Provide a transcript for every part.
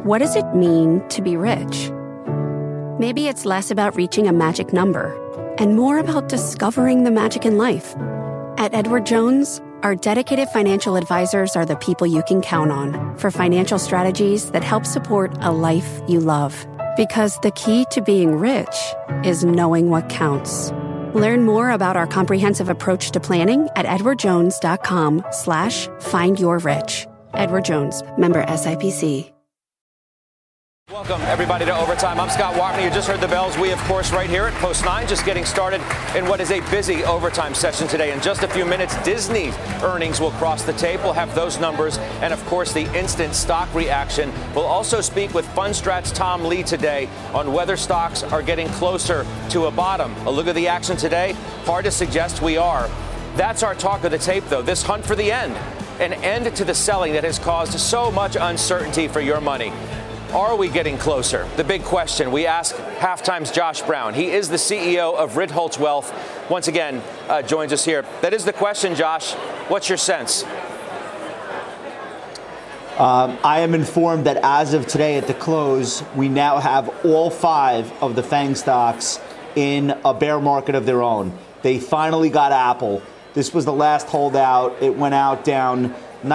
what does it mean to be rich? Maybe it's less about reaching a magic number and more about discovering the magic in life. At Edward Jones, our dedicated financial advisors are the people you can count on for financial strategies that help support a life you love. Because the key to being rich is knowing what counts. Learn more about our comprehensive approach to planning at edwardjones.com/findyourrich. Edward Jones, member SIPC. Welcome, everybody, to Overtime. I'm Scott Wapner. You just heard the bells. We, of course, right here at Post 9, just getting started in what is a busy overtime session today. In just a few minutes, Disney earnings will cross the tape. We'll have those numbers and, of course, the instant stock reaction. We'll also speak with Fundstrat's Tom Lee today on whether stocks are getting closer to a bottom. A look at the action today. Hard to suggest we are. That's our talk of the tape, though. This hunt for the end. An end to the selling that has caused so much uncertainty for your money. Are we getting closer? The big question we ask Halftime's Josh Brown. He is the CEO of Ritholtz Wealth. Once again, joins us here. That is the question, Josh. What's your sense? I am informed that as of today at the close, we now have all 5 of the FANG stocks in a bear market of their own. They finally got Apple. This was the last holdout. It went out down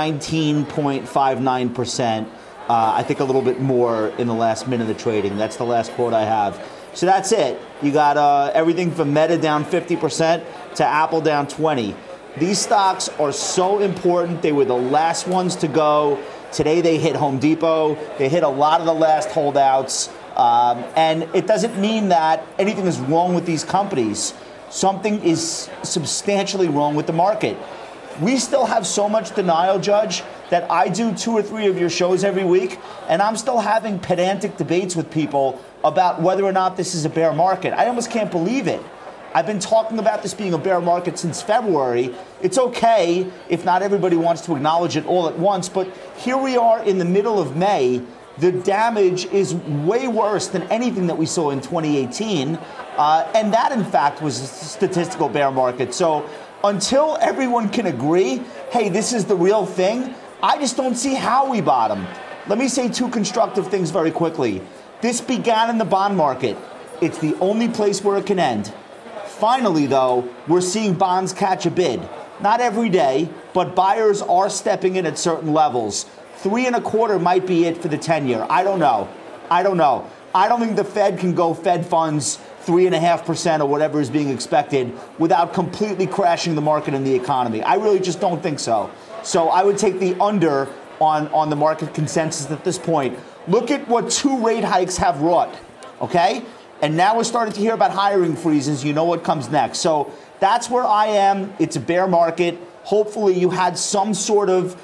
19.59%. I think a little bit more in the last minute of trading. That's the last quote I have. So that's it. You got everything from Meta down 50% to Apple down 20%. These stocks are so important. They were the last ones to go. Today they hit Home Depot. They hit a lot of the last holdouts. And it doesn't mean that anything is wrong with these companies. Something is substantially wrong with the market. We still have so much denial, Judge, that I do 2 or 3 of your shows every week, and I'm still having pedantic debates with people about whether or not this is a bear market. I almost can't believe it. I've been talking about this being a bear market since February. It's okay if not everybody wants to acknowledge it all at once, but here we are in the middle of May. The damage is way worse than anything that we saw in 2018, and that, in fact, was a statistical bear market. So until everyone can agree, hey, this is the real thing, I just don't see how we bottom. Let me say 2 constructive things very quickly. This began in the bond market. It's the only place where it can end. Finally, though, we're seeing bonds catch a bid. Not every day, but buyers are stepping in at certain levels. 3.25 might be it for the 10-year. I don't know. I don't think the Fed can go Fed funds 3.5% or whatever is being expected without completely crashing the market and the economy. I really just don't think so. So I would take the under on the market consensus at this point. Look at what 2 rate hikes have wrought, okay? And now we're starting to hear about hiring freezes. You know what comes next. So that's where I am. It's a bear market. Hopefully you had some sort of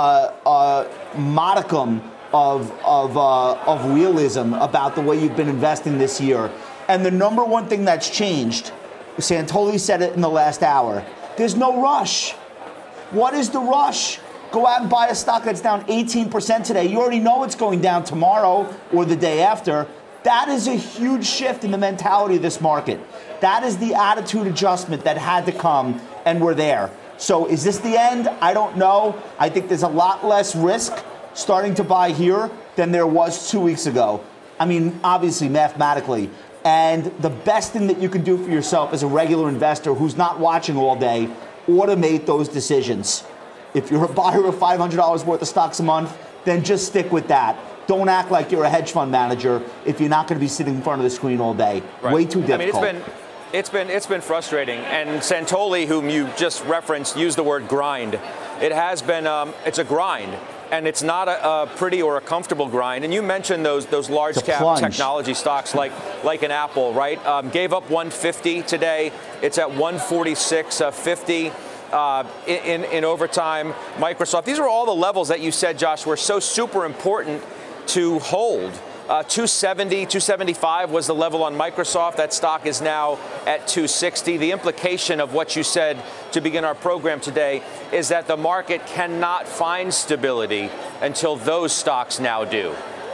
modicum of realism about the way you've been investing this year. And the number one thing that's changed, Santoli said it in the last hour, there's no rush. What is the rush? Go out and buy a stock that's down 18% today. You already know it's going down tomorrow or the day after. That is a huge shift in the mentality of this market. That is the attitude adjustment that had to come, and we're there. So is this the end? I don't know. I think there's a lot less risk starting to buy here than there was 2 weeks ago. I mean, obviously, mathematically. And the best thing that you can do for yourself as a regular investor who's not watching all day, automate those decisions. If you're a buyer of $500 worth of stocks a month, then just stick with that. Don't act like you're a hedge fund manager if you're not going to be sitting in front of the screen all day. Right. Way too difficult. I mean, it's been frustrating. And Santoli, whom you just referenced, used the word grind. It has been it's a grind. And it's not a pretty or a comfortable grind. And you mentioned those large cap technology stocks like an Apple, right? Gave up 150 today. It's at 146.50 in overtime. Microsoft. These are all the levels that you said, Josh, were so super important to hold. 270, 275 was the level on Microsoft. That stock is now at 260. The implication of what you said to begin our program today is that the market cannot find stability until those stocks now do.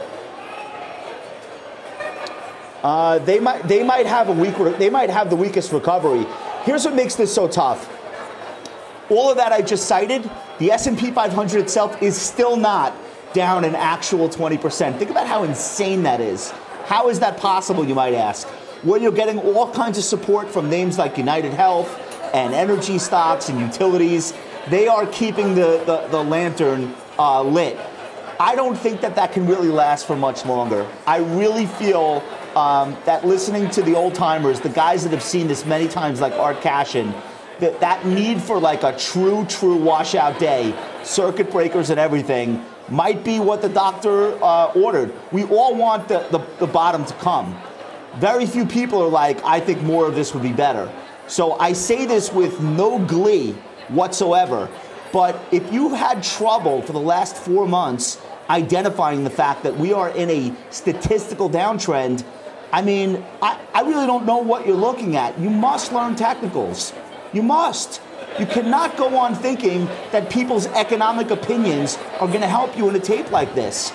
They might have the weakest recovery. Here's what makes this so tough. All of that I just cited, the S&P 500 itself is still not down an actual 20%. Think about how insane that is. How is that possible, you might ask? Well, you're getting all kinds of support from names like United Health and energy stocks and utilities. They are keeping the lantern lit. I don't think that can really last for much longer. I really feel that listening to the old timers, the guys that have seen this many times like Art Cashin, that need for like a true washout day, circuit breakers and everything, might be what the doctor ordered. We all want the bottom to come. Very few people are like, I think more of this would be better. So I say this with no glee whatsoever. But if you had trouble for the last 4 months identifying the fact that we are in a statistical downtrend, I mean, I really don't know what you're looking at. You must learn technicals. You must. You cannot go on thinking that people's economic opinions are going to help you in a tape like this.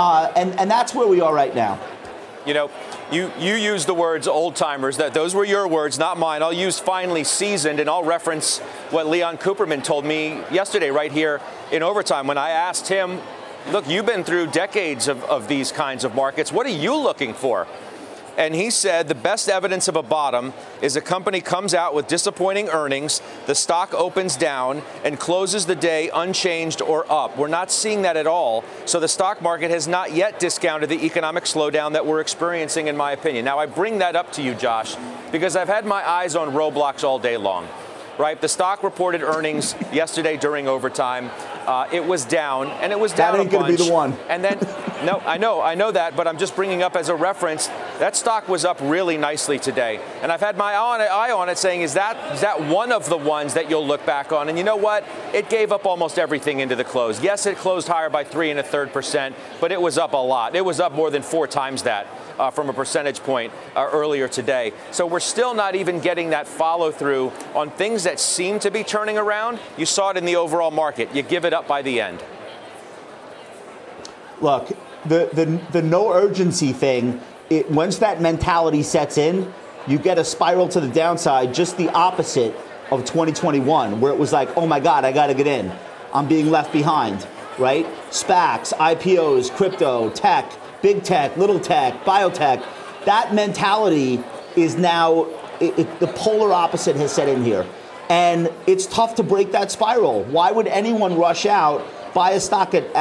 And that's where we are right now. You know, you used the words old-timers. Those were your words, not mine. I'll use finely seasoned, and I'll reference what Leon Cooperman told me yesterday right here in Overtime when I asked him, look, you've been through decades of these kinds of markets. What are you looking for? And he said the best evidence of a bottom is a company comes out with disappointing earnings, the stock opens down, and closes the day unchanged or up. We're not seeing that at all. So the stock market has not yet discounted the economic slowdown that we're experiencing, in my opinion. Now, I bring that up to you, Josh, because I've had my eyes on Roblox all day long. Right? The stock reported earnings yesterday during Overtime. It was down, and it was down a bunch. That ain't going to be the one. And then, no, I know that, but I'm just bringing up as a reference, that stock was up really nicely today. And I've had my eye on it saying, is that one of the ones that you'll look back on? And you know what? It gave up almost everything into the close. Yes, it closed higher by 3 1/3%, but it was up a lot. It was up more than 4 times that. From a percentage point earlier today. So we're still not even getting that follow through on things that seem to be turning around. You saw it in the overall market. You give it up by the end. Look, the no urgency thing, once that mentality sets in, you get a spiral to the downside, just the opposite of 2021, where it was like, oh my God, I got to get in. I'm being left behind, right? SPACs, IPOs, crypto, tech, big tech, little tech, biotech, that mentality is now, the polar opposite has set in here. And it's tough to break that spiral. Why would anyone rush out, buy a stock at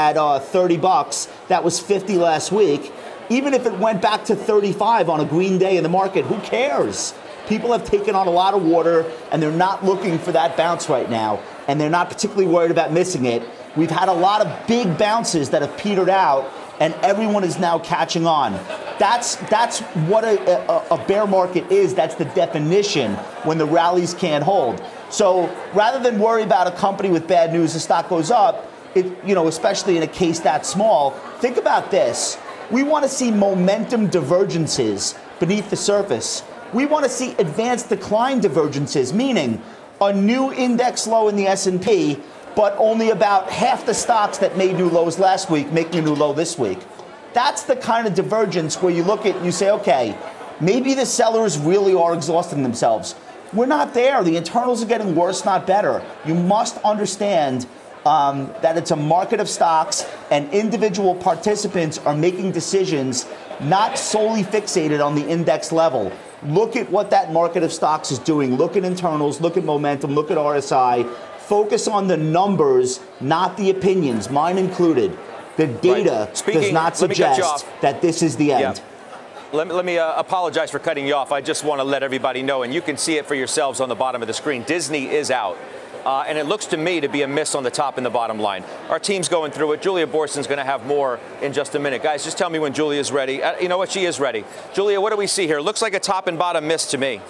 $30 that was 50 last week? Even if it went back to 35 on a green day in the market, who cares? People have taken on a lot of water, and they're not looking for that bounce right now, and they're not particularly worried about missing it. We've had a lot of big bounces that have petered out, and everyone is now catching on. That's what a bear market is. That's the definition when the rallies can't hold. So rather than worry about a company with bad news, the stock goes up, especially in a case that small, think about this. We want to see momentum divergences beneath the surface. We want to see advanced decline divergences, meaning a new index low in the S&P, but only about half the stocks that made new lows last week making a new low this week. That's the kind of divergence where you look at and you say, okay, maybe the sellers really are exhausting themselves. We're not there. The internals are getting worse, not better. You must understand that it's a market of stocks, and individual participants are making decisions not solely fixated on the index level. Look at what that market of stocks is doing. Look at internals, look at momentum, look at RSI. Focus on the numbers, not the opinions, mine included. The data does not suggest that this is the end. Yeah. Let me apologize for cutting you off. I just want to let everybody know, and you can see it for yourselves on the bottom of the screen. Disney is out. And it looks to me to be a miss on the top and the bottom line. Our team's going through it. Julia Borson's going to have more in just a minute. Guys, just tell me when Julia's ready. You know what? She is ready. Julia, what do we see here? Looks like a top and bottom miss to me.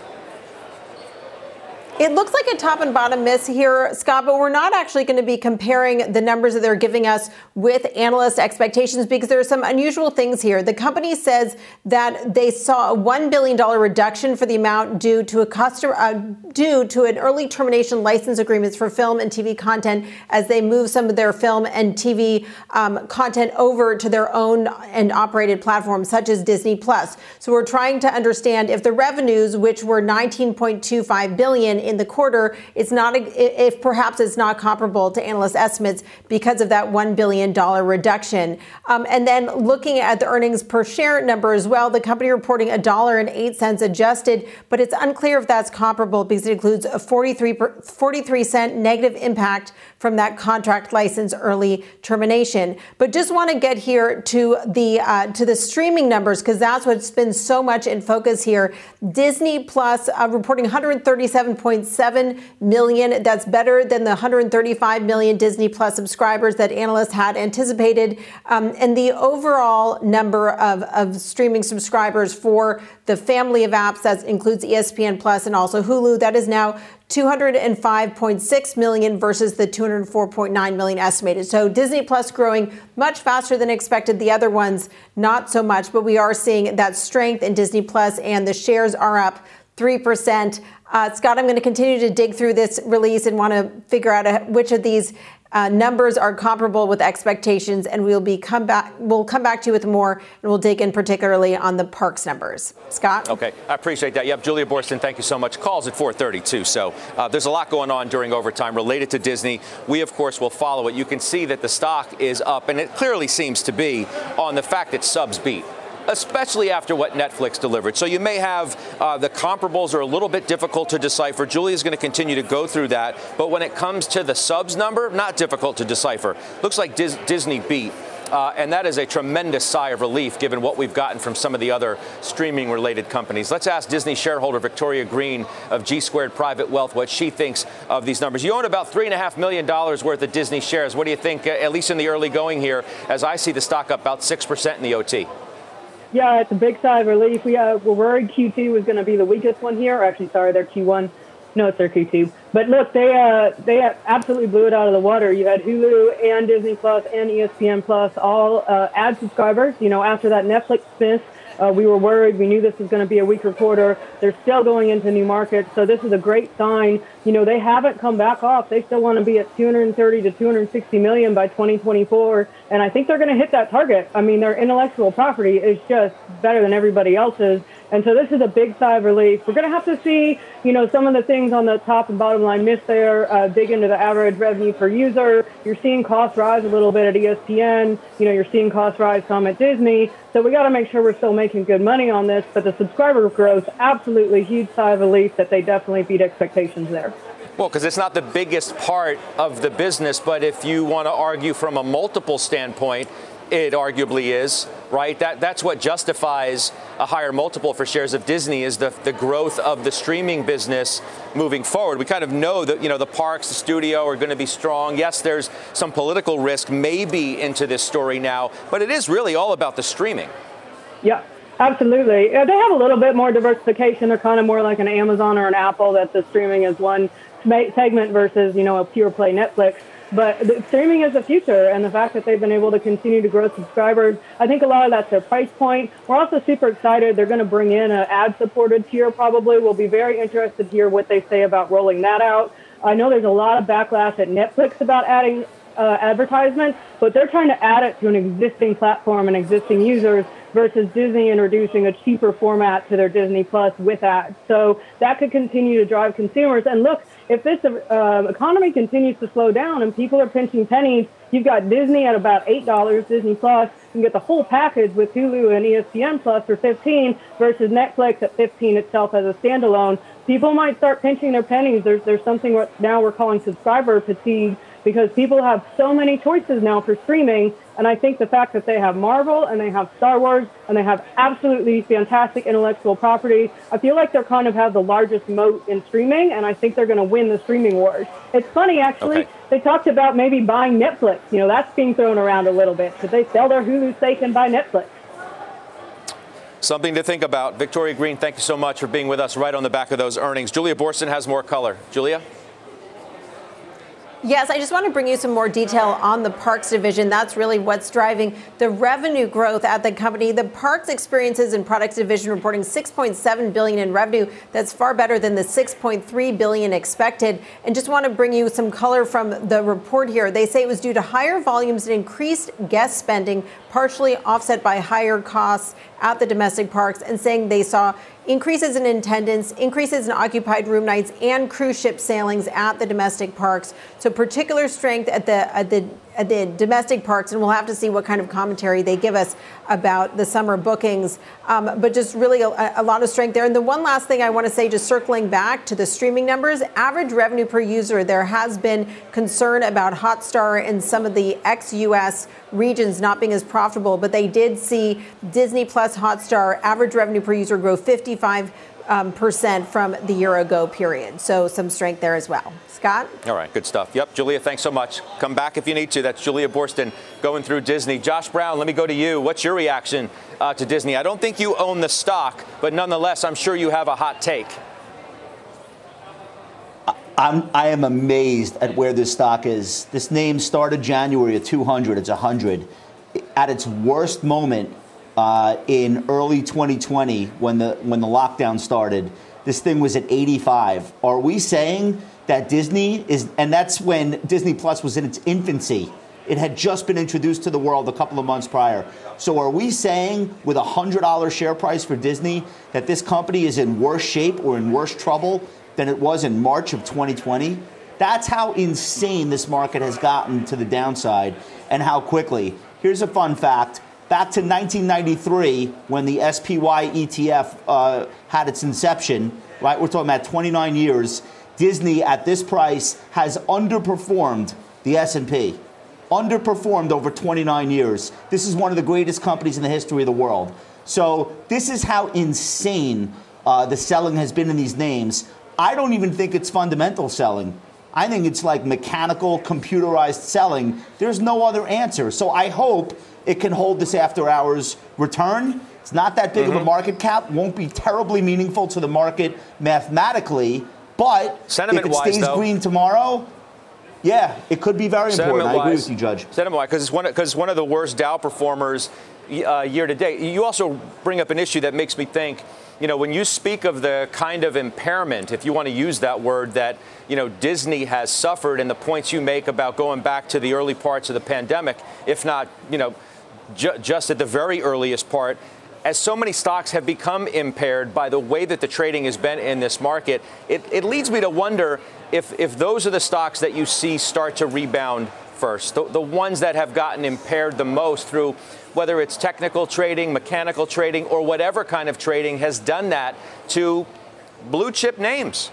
It looks like a top and bottom miss here, Scott, but we're not actually going to be comparing the numbers that they're giving us with analyst expectations because there are some unusual things here. The company says that they saw a $1 billion reduction for the amount due to an early termination license agreements for film and TV content as they move some of their film and TV content over to their own and operated platforms such as Disney+. So we're trying to understand if the revenues, which were $19.25 billion in the quarter. It's not, if perhaps it's not comparable to analyst estimates because of that $1 billion reduction. And then looking at the earnings per share number as well, the company reporting $1.08 adjusted, but it's unclear if that's comparable because it includes a 43-cent negative impact from that contract license early termination. But just want to get here to the streaming numbers, because that's what's been so much in focus here. Disney Plus reporting 137.7 million. That's better than the 135 million Disney Plus subscribers that analysts had anticipated. And the overall number of streaming subscribers for the family of apps that includes ESPN Plus and also Hulu, that is now 205.6 million versus the 204.9 million estimated. So Disney Plus growing much faster than expected. The other ones, not so much, but we are seeing that strength in Disney Plus, and the shares are up 3%. Scott, I'm going to continue to dig through this release and want to figure out which of these numbers are comparable with expectations, and we'll come back to you with more, and we'll dig in particularly on the parks numbers. Scott? Okay, I appreciate that. Yep, Julia Boorstin, thank you so much. Calls at 4:32, so there's a lot going on during overtime related to Disney. We, of course, will follow it. You can see that the stock is up, and it clearly seems to be on the fact that subs beat, especially after what Netflix delivered. So you may have the comparables are a little bit difficult to decipher. Julia's going to continue to go through that. But when it comes to the subs number, not difficult to decipher. Looks like Disney beat. And that is a tremendous sigh of relief given what we've gotten from some of the other streaming-related companies. Let's ask Disney shareholder Victoria Green of G Squared Private Wealth what she thinks of these numbers. You own about $3.5 million worth of Disney shares. What do you think, at least in the early going here, as I see the stock up about 6% in the OT? Yeah, it's a big sigh of relief. We're worried Q2 was going to be the weakest one here. Actually, sorry, their Q1. No, it's their Q2. But look, they absolutely blew it out of the water. You had Hulu and Disney Plus and ESPN Plus all add subscribers. You know, after that Netflix miss, we were worried. We knew this was going to be a weaker quarter. They're still going into new markets. So this is a great sign. You know, they haven't come back off. They still want to be at 230 to 260 million by 2024. And I think they're going to hit that target. I mean, their intellectual property is just better than everybody else's. And so this is a big sigh of relief. We're going to have to see, you know, some of the things on the top and bottom line miss there, dig into the average revenue per user. You're seeing costs rise a little bit at ESPN. You know, you're seeing costs rise some at Disney. So we got to make sure we're still making good money on this. But the subscriber growth, absolutely huge sigh of relief that they definitely beat expectations there. Well, because it's not the biggest part of the business, but if you want to argue from a multiple standpoint, it arguably is, right? That's what justifies a higher multiple for shares of Disney is the growth of the streaming business moving forward. We kind of know that, you know, the parks, the studio are going to be strong. Yes, there's some political risk maybe into this story now, but it is really all about the streaming. Yeah, absolutely. They have a little bit more diversification. They're kind of more like an Amazon or an Apple, that the streaming is one segment versus, you know, a pure play Netflix. But the streaming is the future, and the fact that they've been able to continue to grow subscribers, I think a lot of that's their price point. We're also super excited. They're going to bring in an ad-supported tier probably. We'll be very interested to hear what they say about rolling that out. I know there's a lot of backlash at Netflix about adding advertisements, but they're trying to add it to an existing platform and existing users versus Disney introducing a cheaper format to their Disney Plus with ads. So that could continue to drive consumers. And look, if this economy continues to slow down and people are pinching pennies, you've got Disney at about $8, Disney Plus. You can get the whole package with Hulu and ESPN Plus for $15 versus Netflix at $15 itself as a standalone. People might start pinching their pennies. There's something what now we're calling subscriber fatigue, because people have so many choices now for streaming. And I think the fact that they have Marvel and they have Star Wars and they have absolutely fantastic intellectual property, I feel like they're kind of have the largest moat in streaming, and I think they're going to win the streaming wars. It's funny, actually. Okay. They talked about maybe buying Netflix. You know, that's being thrown around a little bit. Could they sell their Hulu stake and buy Netflix? Something to think about. Victoria Green, thank you so much for being with us right on the back of those earnings. Julia Boorstin has more color. Julia? Yes, I just want to bring you some more detail on the parks division. That's really what's driving the revenue growth at the company. The parks, experiences, and products division reporting $6.7 billion in revenue. That's far better than the $6.3 billion expected. And just want to bring you some color from the report here. They say it was due to higher volumes and increased guest spending, partially offset by higher costs at the domestic parks, and saying they saw increases in attendance, increases in occupied room nights, and cruise ship sailings at the domestic parks. So particular strength at the domestic parks, and we'll have to see what kind of commentary they give us about the summer bookings. But just really a lot of strength there. And the one last thing I want to say, just circling back to the streaming numbers, average revenue per user, there has been concern about Hotstar and some of the ex-US regions not being as profitable, but they did see Disney Plus Hotstar average revenue per user grow 55% from the year ago period. So some strength there as well. Scott? All right, good stuff. Yep, Julia, thanks so much. Come back if you need to. That's Julia Boorstin going through Disney. Josh Brown, let me go to you. What's your reaction to Disney? I don't think you own the stock, but nonetheless, I'm sure you have a hot take. I am amazed at where this stock is. This name started January at 200. It's 100. At its worst moment in early 2020, when the lockdown started, this thing was at 85. Are we saying that Disney is, and that's when Disney Plus was in its infancy. It had just been introduced to the world a couple of months prior. So are we saying with a $100 share price for Disney that this company is in worse shape or in worse trouble than it was in March of 2020? That's how insane this market has gotten to the downside and how quickly. Here's a fun fact. Back to 1993, when the SPY ETF had its inception, right? We're talking about 29 years. Disney at this price has underperformed the S&P. Underperformed over 29 years. This is one of the greatest companies in the history of the world. So this is how insane the selling has been in these names. I don't even think it's fundamental selling. I think it's like mechanical, computerized selling. There's no other answer. So I hope it can hold this after-hours return. It's not that big of a market cap. Won't be terribly meaningful to the market mathematically. But if it stays green tomorrow, yeah, it could be very important. I agree with you, Judge. Sentiment-wise, because it's one of the worst Dow performers year to date. You also bring up an issue that makes me think, you know, when you speak of the kind of impairment, if you want to use that word, that, you know, Disney has suffered, and the points you make about going back to the early parts of the pandemic, if not, you know, just at the very earliest part, as so many stocks have become impaired by the way that the trading has been in this market, it leads me to wonder if those are the stocks that you see start to rebound first, the ones that have gotten impaired the most through whether it's technical trading, mechanical trading, or whatever kind of trading has done that to blue chip names.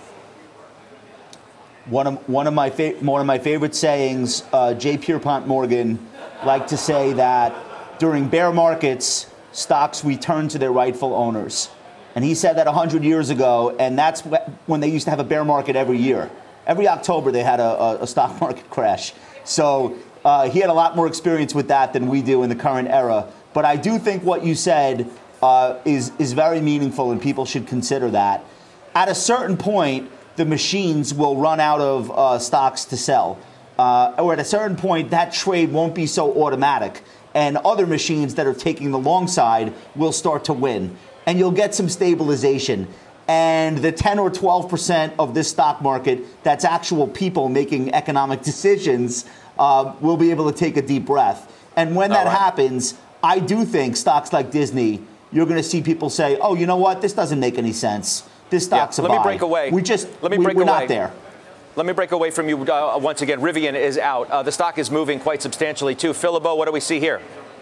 One of my favorite sayings, Jay Pierpont Morgan liked to say that during bear markets, stocks return to their rightful owners. And he said that 100 years ago, and that's when they used to have a bear market every year. Every October, they had a stock market crash. So he had a lot more experience with that than we do in the current era. But I do think what you said is very meaningful, and people should consider that. At a certain point, the machines will run out of stocks to sell. Or at a certain point, that trade won't be so automatic. And other machines that are taking the long side will start to win. And you'll get some stabilization. And the 10 or 12% of this stock market that's actual people making economic decisions will be able to take a deep breath. And when that happens, I do think stocks like Disney, you're going to see people say, oh, you know what? This doesn't make any sense. This stock's a buy. Let me break away. We're not there. Let me break away from you once again. Rivian is out. The stock is moving quite substantially, too. Philibert, what do we see here?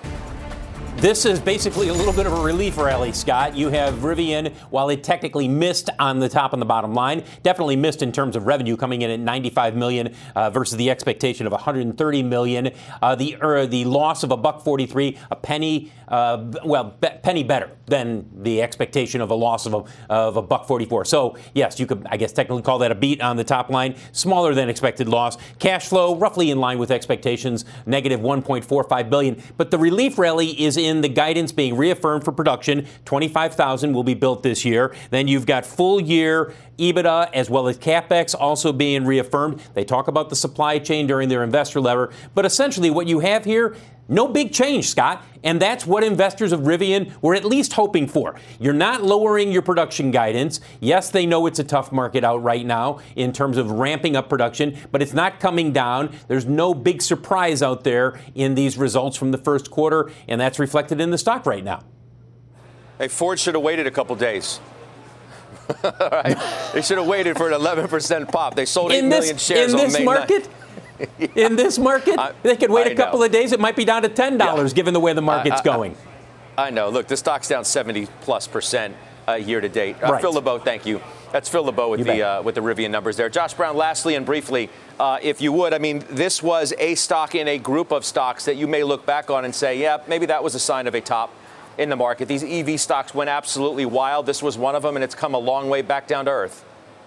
This is basically a little bit of a relief rally, Scott. You have Rivian, while it technically missed on the top and the bottom line, definitely missed in terms of revenue, coming in at $95 million versus the expectation of $130 million. The loss of $1.43, a penny, penny better than the expectation of a loss of $1.44. So, yes, you could, I guess, technically call that a beat on the top line. Smaller than expected loss. Cash flow, roughly in line with expectations, negative $1.45 billion. But the relief rally is in the guidance being reaffirmed for production. 25,000 will be built this year. Then you've got full year EBITDA as well as CapEx also being reaffirmed. They talk about the supply chain during their investor letter. But essentially what you have here, no big change, Scott, and that's what investors of Rivian were at least hoping for. You're not lowering your production guidance. Yes, they know it's a tough market out right now in terms of ramping up production, but it's not coming down. There's no big surprise out there in these results from the first quarter, and that's reflected in the stock right now. Hey, Ford should have waited a couple days. Right? They should have waited for an 11% pop. They sold 8 million shares on May 9th. In this market, they could wait a couple of days. It might be down to $10, given the way the market's going. I know. Look, the stock's down 70+% year to date. Right. Phil LeBeau, thank you. That's Phil LeBeau with the Rivian numbers there. Josh Brown, lastly and briefly, if you would, I mean, this was a stock in a group of stocks that you may look back on and say, yeah, maybe that was a sign of a top in the market. These EV stocks went absolutely wild. This was one of them, and it's come a long way back down to earth.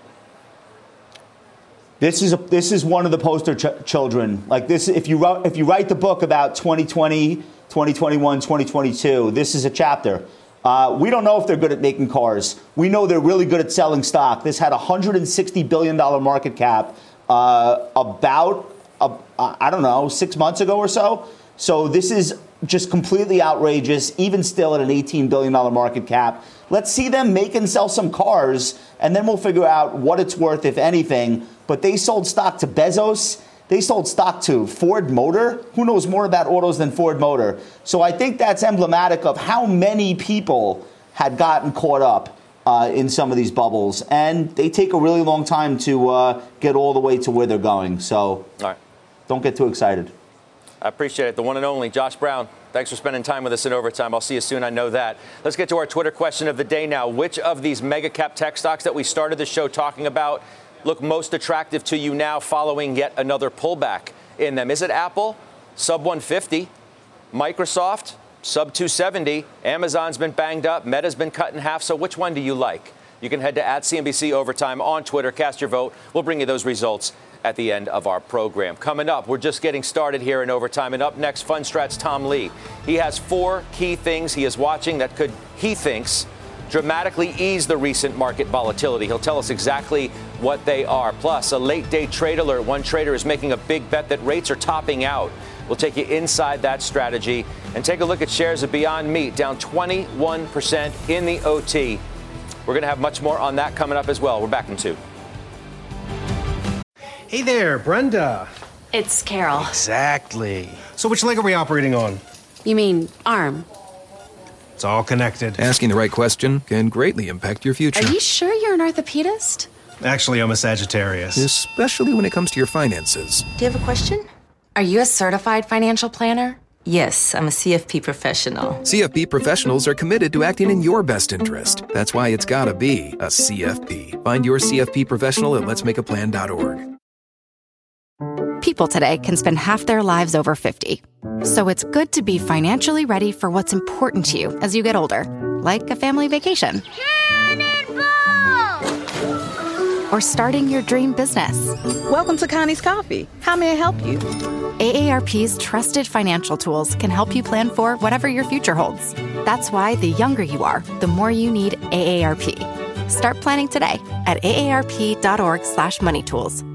This is one of the poster children. Like this, if you write the book about 2020, 2021, 2022, this is a chapter. We don't know if they're good at making cars. We know they're really good at selling stock. This had a $160 billion market cap about 6 months ago or so. So this is just completely outrageous, even still at an $18 billion market cap. Let's see them make and sell some cars, and then we'll figure out what it's worth, if anything. But they sold stock to Bezos. They sold stock to Ford Motor. Who knows more about autos than Ford Motor? So I think that's emblematic of how many people had gotten caught up in some of these bubbles. And they take a really long time to get all the way to where they're going. So all right. Don't get too excited. I appreciate it. The one and only Josh Brown. Thanks for spending time with us in Overtime. I'll see you soon. I know that. Let's get to our Twitter question of the day now. Which of these mega cap tech stocks that we started the show talking about look most attractive to you now following yet another pullback in them? Is it Apple, sub 150, Microsoft, sub 270, Amazon's been banged up, Meta's been cut in half, so which one do you like? You can head to @CNBC Overtime on Twitter, cast your vote. We'll bring you those results at the end of our program. Coming up, we're just getting started here in Overtime, and up next, Fundstrat's Tom Lee. He has 4 key things he is watching that could, he thinks, dramatically ease the recent market volatility. He'll tell us exactly what they are. Plus, a late day trade alert. One trader is making a big bet that rates are topping out. We'll take you inside that strategy and take a look at shares of Beyond Meat, down 21% in the OT. We're going to have much more on that coming up as well. We're back in 2. Hey there, Brenda. It's Carol. Exactly. So which leg are we operating on? You mean arm? It's all connected. Asking the right question can greatly impact your future. Are you sure you're an orthopedist? Actually, I'm a Sagittarius. Especially when it comes to your finances. Do you have a question? Are you a certified financial planner? Yes, I'm a CFP professional. CFP professionals are committed to acting in your best interest. That's why it's gotta be a CFP. Find your CFP professional at letsmakeaplan.org. People today can spend half their lives over 50. So it's good to be financially ready for what's important to you as you get older, like a family vacation. Or starting your dream business. Welcome to Connie's Coffee. How may I help you? AARP's trusted financial tools can help you plan for whatever your future holds. That's why the younger you are, the more you need AARP. Start planning today at aarp.org/moneytools.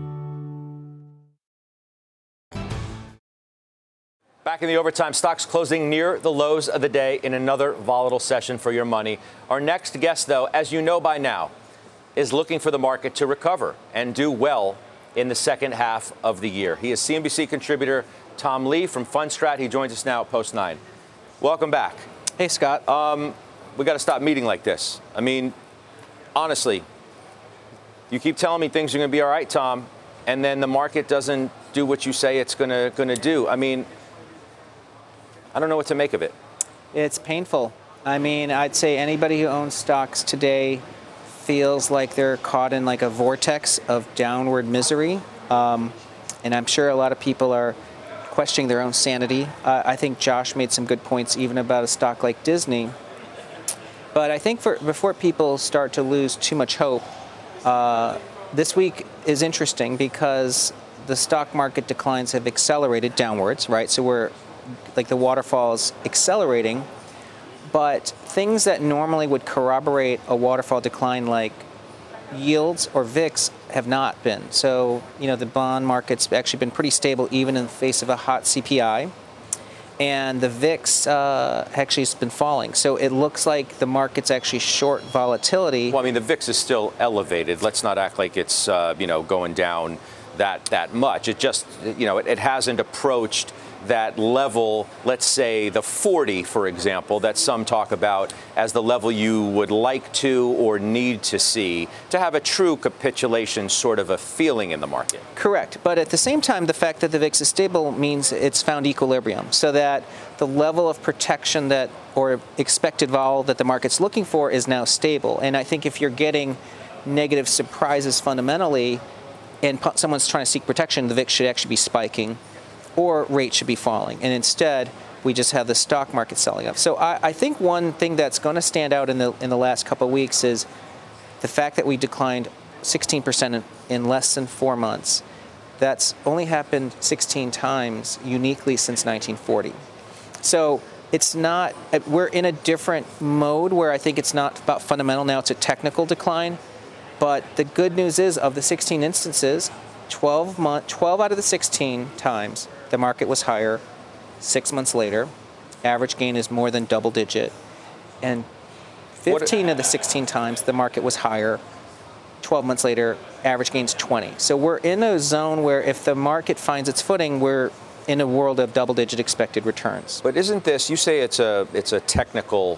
Back in the Overtime, stocks closing near the lows of the day in another volatile session for your money. Our next guest, though, as you know by now, is looking for the market to recover and do well in the second half of the year. He is CNBC contributor Tom Lee from Fundstrat. He joins us now at Post 9. Welcome back. Hey, Scott. We got to stop meeting like this. I mean, honestly, you keep telling me things are going to be all right, Tom, and then the market doesn't do what you say it's going to do. I mean, I don't know what to make of it. It's painful. I mean, I'd say anybody who owns stocks today feels like they're caught in like a vortex of downward misery. And I'm sure a lot of people are questioning their own sanity. I think Josh made some good points even about a stock like Disney. But I think before people start to lose too much hope, this week is interesting because the stock market declines have accelerated downwards, right? So we're like the waterfall is accelerating, but things that normally would corroborate a waterfall decline like yields or VIX have not been. So, you know, the bond market's actually been pretty stable even in the face of a hot CPI. And the VIX actually has been falling. So it looks like the market's actually short volatility. Well, I mean, the VIX is still elevated. Let's not act like it's, going down that much. It just, it hasn't approached that level, let's say the 40, for example, that some talk about as the level you would like to or need to see to have a true capitulation sort of a feeling in the market? Correct. But at the same time, the fact that the VIX is stable means it's found equilibrium, so that the level of protection that or expected vol that the market's looking for is now stable. And I think if you're getting negative surprises fundamentally and someone's trying to seek protection, the VIX should actually be spiking or rates should be falling. And instead, we just have the stock market selling up. So I think one thing that's going to stand out in the last couple of weeks is the fact that we declined 16% in less than 4 months. That's only happened 16 times uniquely since 1940. So it's not, we're in a different mode where I think it's not about fundamental now, it's a technical decline. But the good news is, of the 16 instances, 12 out of the 16 times the market was higher. 6 months later, average gain is more than double digit. And 15 of the 16 times the market was higher. 12 months later, average gain's 20. So we're in a zone where if the market finds its footing, we're in a world of double-digit expected returns. But isn't this, you say it's a technical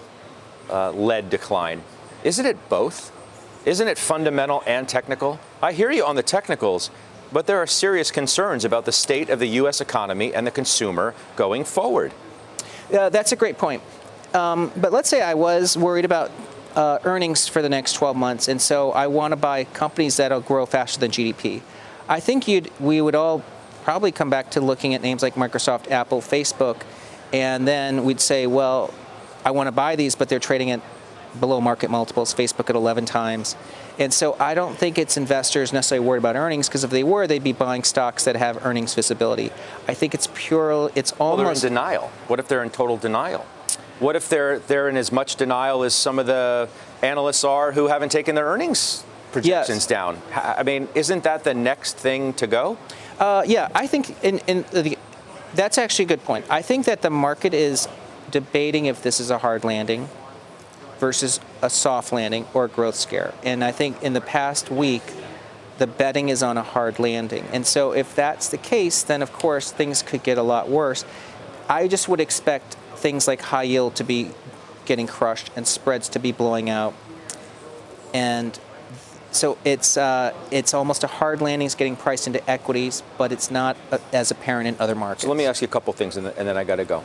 led decline. Isn't it both? Isn't it fundamental and technical? I hear you on the technicals, but there are serious concerns about the state of the U.S. economy and the consumer going forward. That's a great point. But let's say I was worried about earnings for the next 12 months, and so I want to buy companies that'll grow faster than GDP. I think we would all probably come back to looking at names like Microsoft, Apple, Facebook, and then we'd say, well, I want to buy these, but they're trading at below market multiples, Facebook at 11 times. And so I don't think it's investors necessarily worried about earnings, because if they were, they'd be buying stocks that have earnings visibility. I think it's almost... Well, they're in denial. What if they're in total denial? What if they're in as much denial as some of the analysts are who haven't taken their earnings projections down? I mean, isn't that the next thing to go? Yeah, I think that's actually a good point. I think that the market is debating if this is a hard landing versus a soft landing or a growth scare. And I think in the past week, the betting is on a hard landing. And so if that's the case, then of course things could get a lot worse. I just would expect things like high yield to be getting crushed and spreads to be blowing out. And so it's almost a hard landing. It's getting priced into equities, but it's not as apparent in other markets. So let me ask you a couple things, and then I got to go.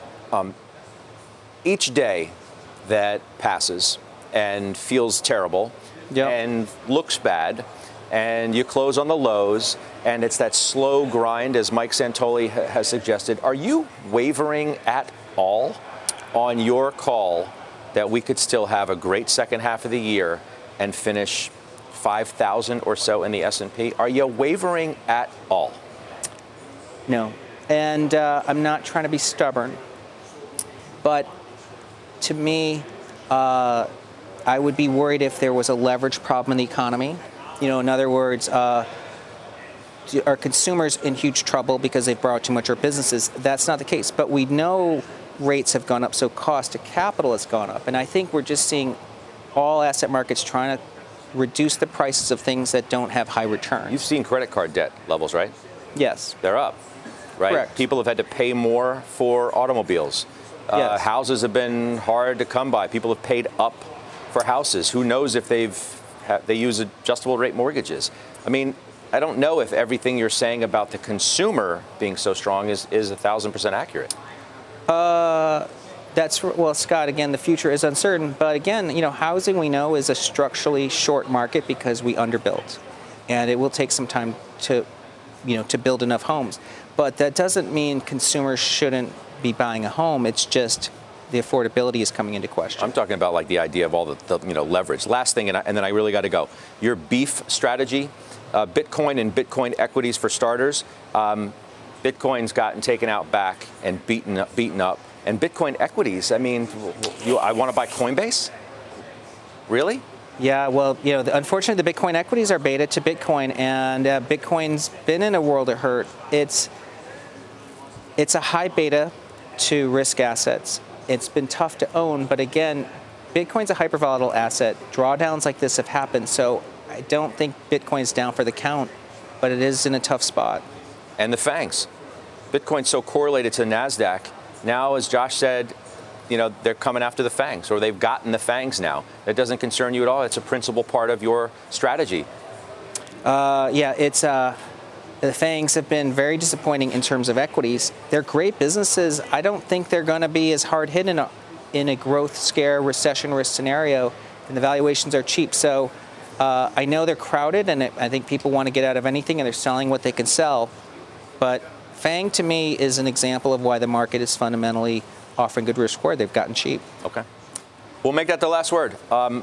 Each day that passes and feels terrible and looks bad, and you close on the lows, and it's that slow grind, as Mike Santoli has suggested. Are you wavering at all on your call that we could still have a great second half of the year and finish 5,000 or so in the S&P? Are you wavering at all? No. And I'm not trying to be stubborn, but to me, I would be worried if there was a leverage problem in the economy. You know, in other words, are consumers in huge trouble because they've borrowed too much, or businesses? That's not the case. But we know rates have gone up, so cost of capital has gone up. And I think we're just seeing all asset markets trying to reduce the prices of things that don't have high returns. You've seen credit card debt levels, right? Yes. They're up, right? Correct. People have had to pay more for automobiles. Yes. Houses have been hard to come by. People have paid up for houses. Who knows if they use adjustable rate mortgages? I mean, I don't know if everything you're saying about the consumer being so strong is 1,000% accurate. Well, Scott, again, the future is uncertain. But again, you know, housing we know is a structurally short market because we underbuilt. And it will take some time to build enough homes. But that doesn't mean consumers shouldn't be buying a home. It's just the affordability is coming into question. I'm talking about like the idea of all the leverage. Last thing, and then I really got to go. Your beef strategy, Bitcoin and Bitcoin equities for starters. Bitcoin's gotten taken out back and beaten up. And Bitcoin equities, I mean, I want to buy Coinbase? Really? Yeah, well, you know, unfortunately, the Bitcoin equities are beta to Bitcoin, and Bitcoin's been in a world of hurt. It's a high beta to risk assets. It's been tough to own, but again, Bitcoin's a hyper-volatile asset. Drawdowns like this have happened, so I don't think Bitcoin's down for the count, but it is in a tough spot. And the FANGs. Bitcoin's so correlated to NASDAQ. Now, as Josh said, they're coming after the FANGs, or they've gotten the FANGs now. That doesn't concern you at all. It's a principal part of your strategy. The FANGs have been very disappointing in terms of equities. They're great businesses. I don't think they're going to be as hard hit in a growth scare, recession risk scenario, and the valuations are cheap. So I know they're crowded, and I think people want to get out of anything, and they're selling what they can sell. But FANG, to me, is an example of why the market is fundamentally offering good risk reward. They've gotten cheap. Okay. We'll make that the last word.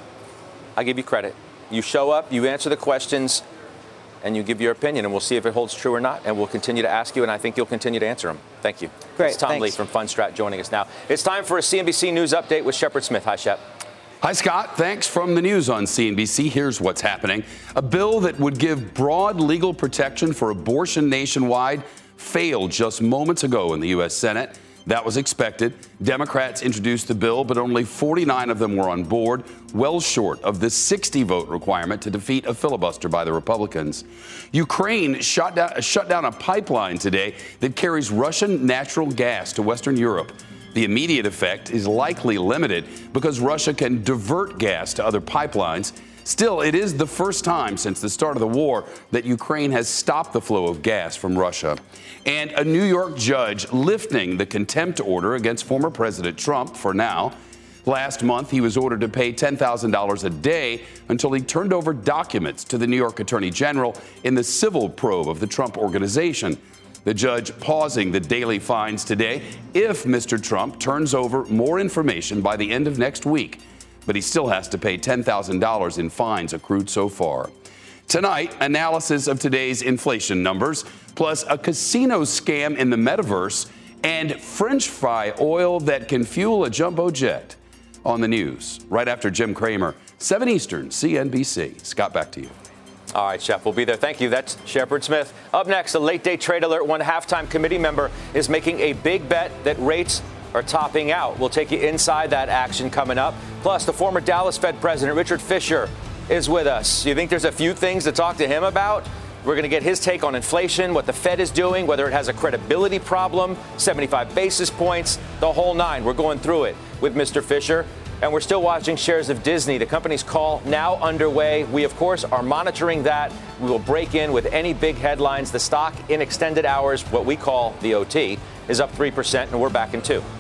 I give you credit. You show up, you answer the questions, and you give your opinion, and we'll see if it holds true or not, and we'll continue to ask you, and I think you'll continue to answer them. Thank you. Great, it's Tom thanks. Lee from Fundstrat joining us now. It's time for a CNBC News Update with Shepard Smith. Hi, Shep. Hi, Scott. Thanks from the news on CNBC. Here's what's happening. A bill that would give broad legal protection for abortion nationwide failed just moments ago in the U.S. Senate. That was expected. Democrats introduced the bill, but only 49 of them were on board, well short of the 60-vote requirement to defeat a filibuster by the Republicans. Ukraine shut down a pipeline today that carries Russian natural gas to Western Europe. The immediate effect is likely limited because Russia can divert gas to other pipelines. Still, it is the first time since the start of the war that Ukraine has stopped the flow of gas from Russia. And a New York judge lifting the contempt order against former President Trump for now. Last month, he was ordered to pay $10,000 a day until he turned over documents to the New York Attorney General in the civil probe of the Trump Organization. The judge pausing the daily fines today if Mr. Trump turns over more information by the end of next week. But he still has to pay $10,000 in fines accrued so far. Tonight, analysis of today's inflation numbers, plus a casino scam in the metaverse, and French fry oil that can fuel a jumbo jet. On the news, right after Jim Cramer, 7 Eastern, CNBC. Scott, back to you. All right, Chef, we'll be there. Thank you. That's Shepard Smith. Up next, a late-day trade alert. One halftime committee member is making a big bet that rates are topping out. We'll take you inside that action coming up. Plus, the former Dallas Fed president, Richard Fisher, is with us. You think there's a few things to talk to him about? We're going to get his take on inflation, what the Fed is doing, whether it has a credibility problem, 75 basis points, the whole nine. We're going through it with Mr. Fisher. And we're still watching shares of Disney. The company's call now underway. We, of course, are monitoring that. We will break in with any big headlines. The stock in extended hours, what we call the OT, is up 3%, and we're back in 2.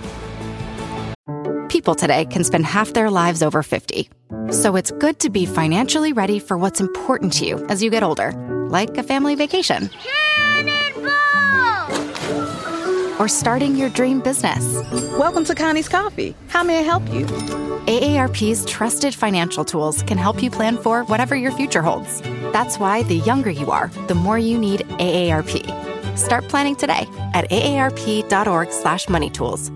People today can spend half their lives over 50. So it's good to be financially ready for what's important to you as you get older, like a family vacation. Or starting your dream business. Welcome to Connie's Coffee. How may I help you? AARP's trusted financial tools can help you plan for whatever your future holds. That's why the younger you are, the more you need AARP. Start planning today at aarp.org/moneytools.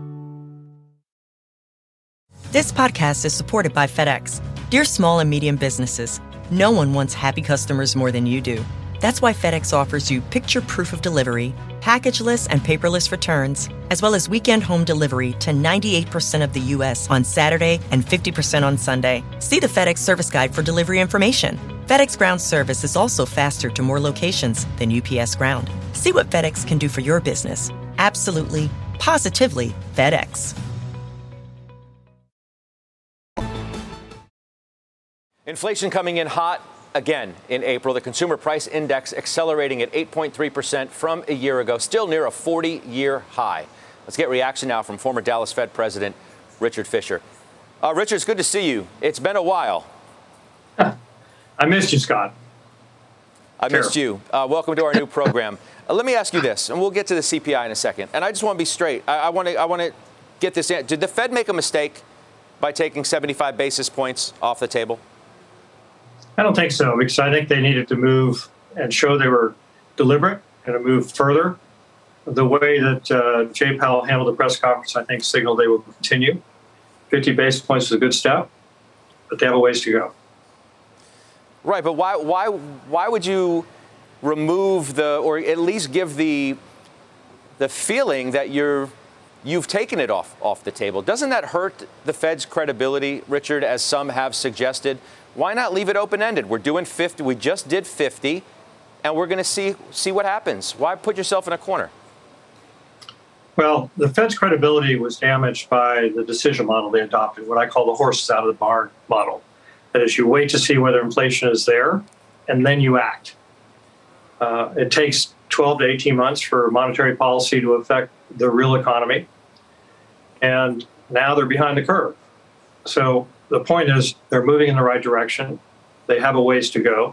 This podcast is supported by FedEx. Dear small and medium businesses, no one wants happy customers more than you do. That's why FedEx offers you picture proof of delivery, packageless and paperless returns, as well as weekend home delivery to 98% of the U.S. on Saturday and 50% on Sunday. See the FedEx service guide for delivery information. FedEx Ground service is also faster to more locations than UPS Ground. See what FedEx can do for your business. Absolutely, positively FedEx. Inflation coming in hot again in April. The consumer price index accelerating at 8.3% from a year ago, still near a 40-year high. Let's get reaction now from former Dallas Fed President Richard Fisher. Richard, it's good to see you. It's been a while. I missed you, Scott. I missed you. Welcome to our new program. Let me ask you this, and we'll get to the CPI in a second. And I just want to be straight. I want to get this in. Did the Fed make a mistake by taking 75 basis points off the table? I don't think so, because I think they needed to move and show they were deliberate and to move further. The way that Jay Powell handled the press conference, I think, signaled they will continue. 50 basis points is a good step, but they have a ways to go. Right, but why would you remove or at least give the feeling that you've taken it off the table? Doesn't that hurt the Fed's credibility, Richard, as some have suggested? Why not leave it open-ended? We're doing 50. We just did 50, and we're going to see what happens. Why put yourself in a corner? Well, the Fed's credibility was damaged by the decision model they adopted, what I call the horses out of the barn model. That is, you wait to see whether inflation is there, and then you act. It takes 12 to 18 months for monetary policy to affect the real economy, and now they're behind the curve. So the point is they're moving in the right direction. They have a ways to go.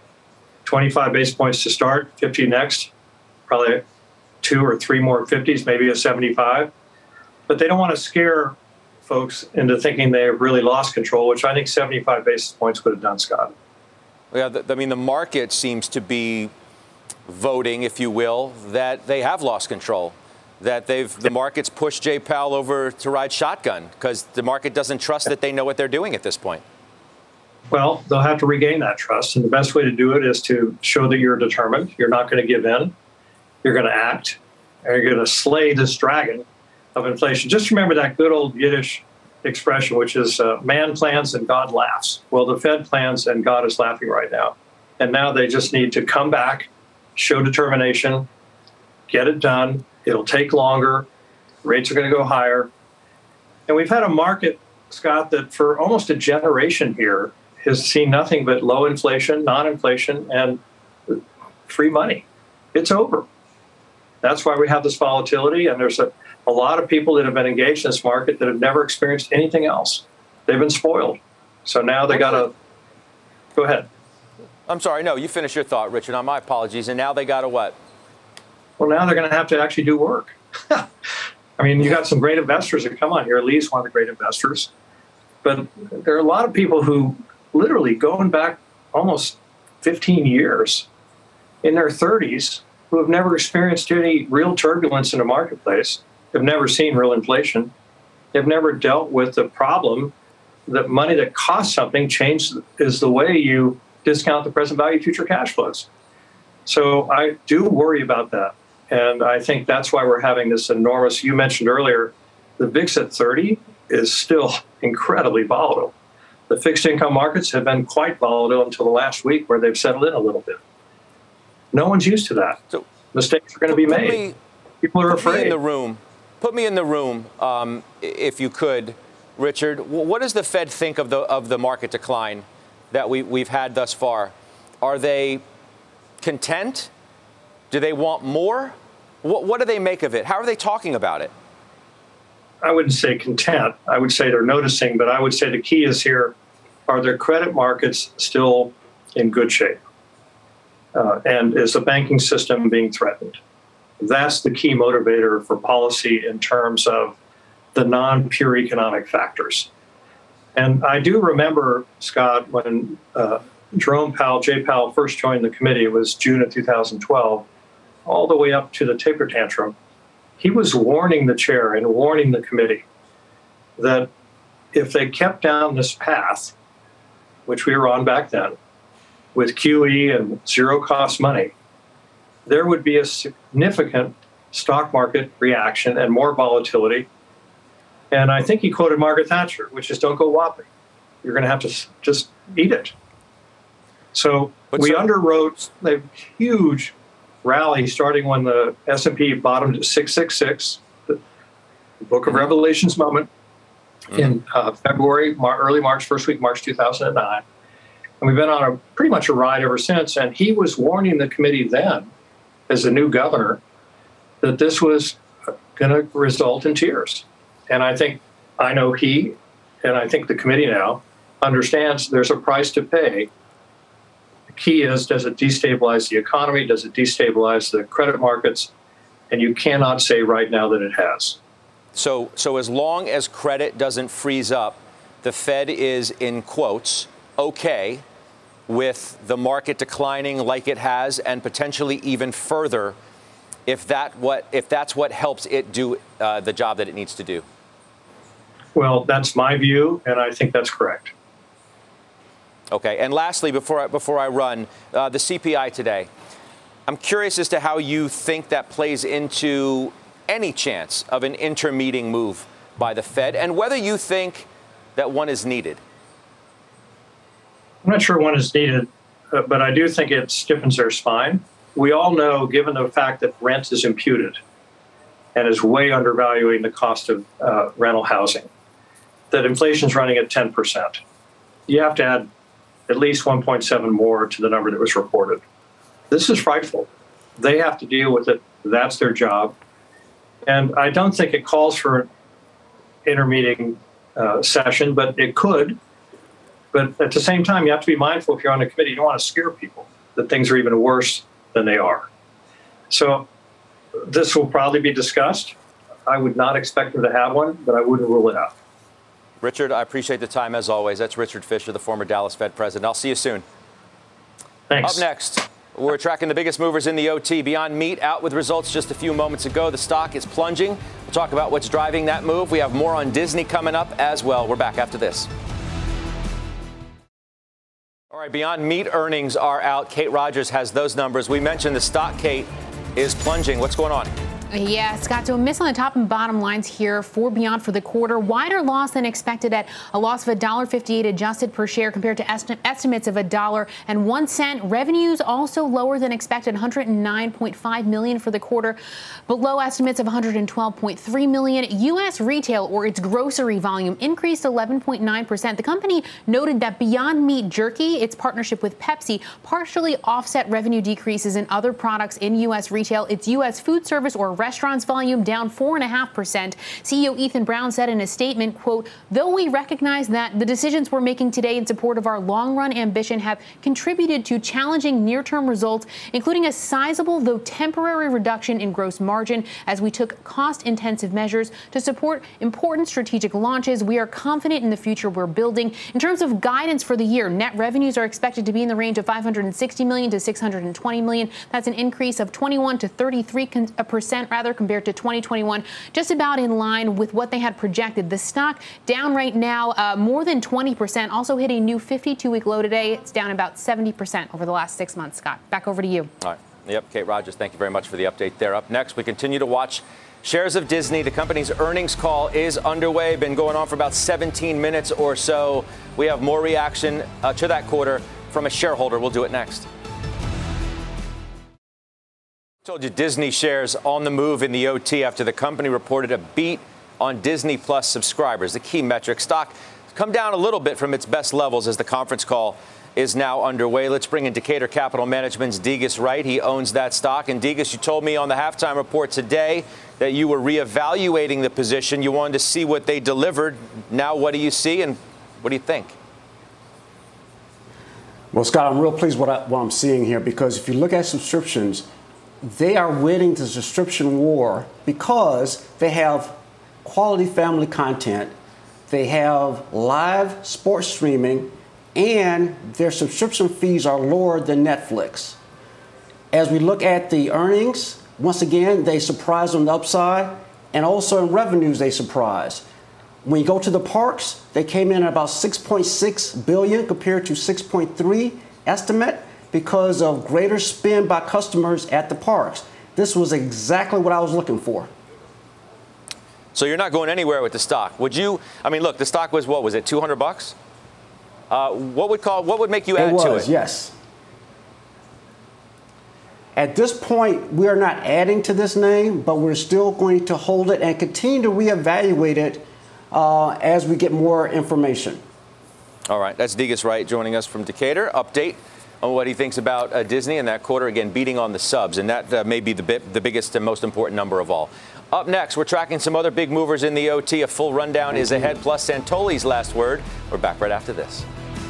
25 basis points to start, 50 next, probably 2 or 3 more 50s, maybe a 75. But they don't want to scare folks into thinking they've really lost control, which I think 75 basis points would have done, Scott. Yeah, the market seems to be voting, if you will, that they have lost control, that the market's pushed Jay Powell over to ride shotgun because the market doesn't trust that they know what they're doing at this point. Well, they'll have to regain that trust. And the best way to do it is to show that you're determined. You're not going to give in. You're going to act. And you're going to slay this dragon of inflation. Just remember that good old Yiddish expression, which is man plans and God laughs. Well, the Fed plans and God is laughing right now. And now they just need to come back, show determination, get it done. It'll take longer. Rates are going to go higher. And we've had a market, Scott, that for almost a generation here has seen nothing but low inflation, non-inflation, and free money. It's over. That's why we have this volatility. And there's a lot of people that have been engaged in this market that have never experienced anything else. They've been spoiled. So now they got to go ahead. I'm sorry. No, you finish your thought, Richard. My apologies. And now they got to what? Well, now they're going to have to actually do work. I mean, you got some great investors that come on here. Lee's one of the great investors. But there are a lot of people who literally going back almost 15 years in their 30s who have never experienced any real turbulence in the marketplace, have never seen real inflation, have never dealt with the problem that money that costs something is the way you discount the present value of future cash flows. So I do worry about that. And I think that's why we're having this enormous, you mentioned earlier, the VIX at 30 is still incredibly volatile. The fixed income markets have been quite volatile until the last week where they've settled in a little bit. No one's used to that. So mistakes are going to be made. People are afraid. Put me in the room, if you could, Richard. What does the Fed think of the market decline that we've had thus far? Are they content? Do they want more? What do they make of it? How are they talking about it? I wouldn't say content. I would say they're noticing, but I would say the key is here, are their credit markets still in good shape? And is the banking system being threatened? That's the key motivator for policy in terms of the non-pure economic factors. And I do remember, Scott, when Jerome Powell, Jay Powell, first joined the committee, it was June of 2012, all the way up to the taper tantrum, he was warning the chair and warning the committee that if they kept down this path, which we were on back then, with QE and zero-cost money, there would be a significant stock market reaction and more volatility. And I think he quoted Margaret Thatcher, which is don't go whopping. You're going to have to just eat it. So we underwrote a huge rally starting when the S&P bottomed at 666, the Book of Revelations moment, in February, early March, first week, March 2009. And we've been on pretty much a ride ever since. And he was warning the committee then, as a new governor, that this was going to result in tears. And I know he, and I think the committee now, understands there's a price to pay. The key is, does it destabilize the economy? Does it destabilize the credit markets? And you cannot say right now that it has. So as long as credit doesn't freeze up, the Fed is, in quotes, okay with the market declining like it has and potentially even further if that's what helps it do the job that it needs to do. Well, that's my view, and I think that's correct. Okay. And lastly, before I run, the CPI today, I'm curious as to how you think that plays into any chance of an intermeeting move by the Fed and whether you think that one is needed. I'm not sure one is needed, but I do think it stiffens their spine. We all know, given the fact that rent is imputed, and is way undervaluing the cost of rental housing, that inflation's running at 10%. You have to add at least 1.7 more to the number that was reported. This is frightful. They have to deal with it. That's their job. And I don't think it calls for an intermeeting session, but it could. But at the same time, you have to be mindful if you're on a committee, you don't want to scare people that things are even worse than they are. So this will probably be discussed. I would not expect them to have one, but I wouldn't rule it out. Richard, I appreciate the time as always. That's Richard Fisher, the former Dallas Fed president. I'll see you soon. Thanks. Up next, we're tracking the biggest movers in the OT. Beyond Meat out with results just a few moments ago. The stock is plunging. We'll talk about what's driving that move. We have more on Disney coming up as well. We're back after this. All right, Beyond Meat earnings are out. Kate Rogers has those numbers. We mentioned the stock, Kate, is plunging. What's going on? Yeah, Scott, so a miss on the top and bottom lines here for Beyond for the quarter. Wider loss than expected at a loss of $1.58 adjusted per share compared to estimates of $1.01. Revenues also lower than expected, $109.5 million for the quarter, below estimates of $112.3 million. U.S. retail, or its grocery volume, increased 11.9%. The company noted that Beyond Meat Jerky, its partnership with Pepsi, partially offset revenue decreases in other products in U.S. retail. Its U.S. food service or restaurants volume down 4.5%. CEO Ethan Brown said in a statement, quote, though we recognize that the decisions we're making today in support of our long-run ambition have contributed to challenging near-term results, including a sizable, though temporary, reduction in gross margin as we took cost-intensive measures to support important strategic launches, we are confident in the future we're building. In terms of guidance for the year, net revenues are expected to be in the range of $560 million to $620 million. That's an increase of 21 to 33% compared to 2021, just about in line with what they had projected. The stock down right now more than 20%, also hit a new 52-week low today. It's down about 70% over the last 6 months. Scott, back over to you. All right. Yep, Kate Rogers, thank you very much for the update there. Up next, we continue to watch shares of Disney. The company's earnings call is underway, been going on for about 17 minutes or so. We have more reaction to that quarter from a shareholder. We'll do it next. Told you Disney shares on the move in the OT after the company reported a beat on Disney Plus subscribers. The key metric, stock come down a little bit from its best levels as the conference call is now underway. Let's bring in Decatur Capital Management's Degas Wright. He owns that stock. And Degas, you told me on the halftime report today that you were reevaluating the position. You wanted to see what they delivered. Now, what do you see and what do you think? Well, Scott, I'm real pleased with what I'm seeing here, because if you look at subscriptions, they are winning the subscription war because they have quality family content, they have live sports streaming, and their subscription fees are lower than Netflix. As we look at the earnings, once again, they surprise on the upside, and also in revenues they surprise. When you go to the parks, they came in at about $6.6 billion compared to $6.3 estimate, because of greater spend by customers at the parks. This was exactly what I was looking for. So you're not going anywhere with the stock. Would you? I mean, look, the stock was, what was it, $200? What would make you add to it? Yes. At this point, we are not adding to this name, but we're still going to hold it and continue to reevaluate it as we get more information. All right. That's Degas Wright joining us from Decatur. Update on what he thinks about Disney in that quarter, again, beating on the subs. And that may be the biggest and most important number of all. Up next, we're tracking some other big movers in the OT. A full rundown is ahead, plus Santoli's last word. We're back right after this.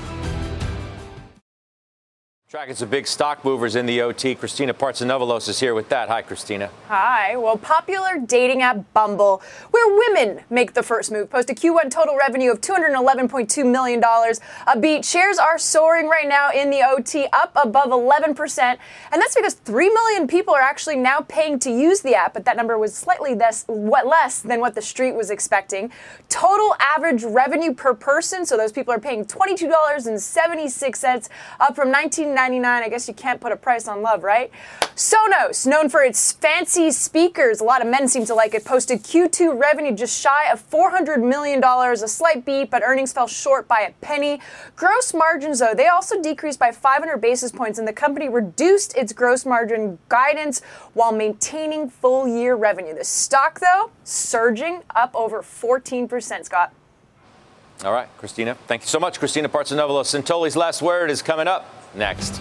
Tracking some big stock movers in the OT. Christina Partsinevelos is here with that. Hi, Christina. Hi. Well, popular dating app Bumble, where women make the first move, posted Q1 total revenue of $211.2 million. A beat. Shares are soaring right now in the OT, up above 11%. And that's because 3 million people are actually now paying to use the app, but that number was slightly less than what the street was expecting. Total average revenue per person, so those people are paying $22.76, up from $19.99 $9.99. I guess you can't put a price on love, right? Sonos, known for its fancy speakers, a lot of men seem to like it, posted Q2 revenue just shy of $400 million, a slight beat, but earnings fell short by a penny. Gross margins, though, they also decreased by 500 basis points, and the company reduced its gross margin guidance while maintaining full-year revenue. The stock, though, surging up over 14%, Scott. All right, Christina. Thank you so much, Christina Partsinovoulos. Santoli's last word is coming up next.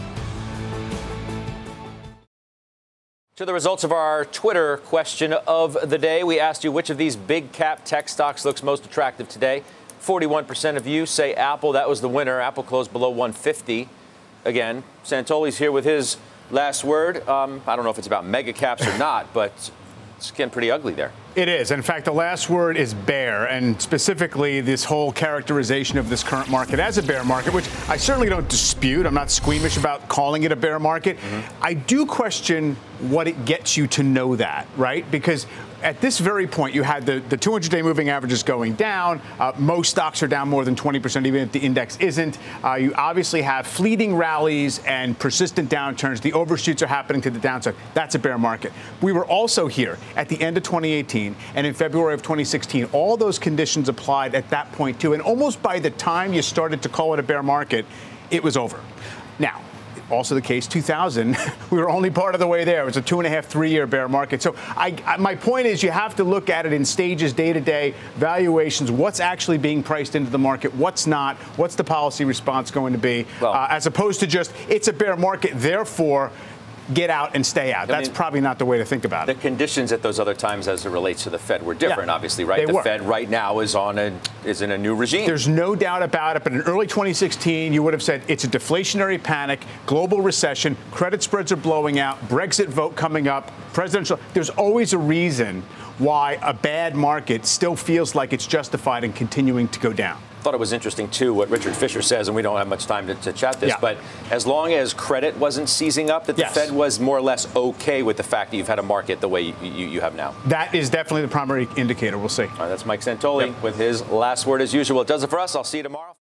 To the results of our Twitter question of the day, we asked you which of these big cap tech stocks looks most attractive today. 41% of you say Apple. That was the winner. Apple closed below 150. Again, Santoli's here with his last word. I don't know if it's about mega caps or not, but it's getting pretty ugly there. It is. In fact, the last word is bear, and specifically this whole characterization of this current market as a bear market, which I certainly don't dispute. I'm not squeamish about calling it a bear market. I do question what it gets you to know that, right? Because at this very point, you had the 200-day moving averages going down. Most stocks are down more than 20%, even if the index isn't. You obviously have fleeting rallies and persistent downturns. The overshoots are happening to the downside. That's a bear market. We were also here at the end of 2018 and in February of 2016. All those conditions applied at that point, too. And almost by the time you started to call it a bear market, it was over. Now, also the case 2000, we were only part of the way there. It was a 2.5, 3-year bear market. So my point is you have to look at it in stages, day-to-day valuations, what's actually being priced into the market, what's not, what's the policy response going to be, as opposed to just it's a bear market, therefore get out and stay out. That's probably not the way to think about it. The conditions at those other times as it relates to the Fed were different, obviously, right? The Fed right now is in a new regime. There's no doubt about it. But in early 2016, you would have said it's a deflationary panic, global recession, credit spreads are blowing out, Brexit vote coming up, presidential. There's always a reason why a bad market still feels like it's justified in continuing to go down. I thought it was interesting, too, what Richard Fisher says, and we don't have much time to chat this, but as long as credit wasn't seizing up, that the Fed was more or less okay with the fact that you've had a market the way you have now. That is definitely the primary indicator. We'll see. All right, that's Mike Santoli with his last word as usual. It does it for us. I'll see you tomorrow.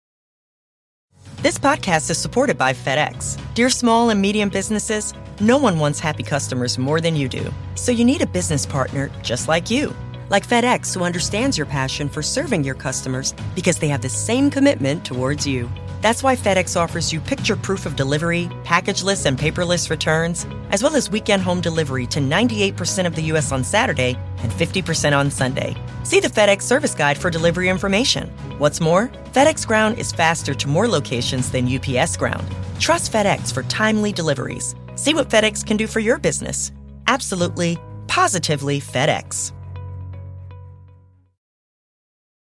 This podcast is supported by FedEx. Dear small and medium businesses, no one wants happy customers more than you do. So you need a business partner just like you. Like FedEx, who understands your passion for serving your customers because they have the same commitment towards you. That's why FedEx offers you picture proof of delivery, packageless and paperless returns, as well as weekend home delivery to 98% of the U.S. on Saturday and 50% on Sunday. See the FedEx service guide for delivery information. What's more, FedEx Ground is faster to more locations than UPS Ground. Trust FedEx for timely deliveries. See what FedEx can do for your business. Absolutely, positively FedEx.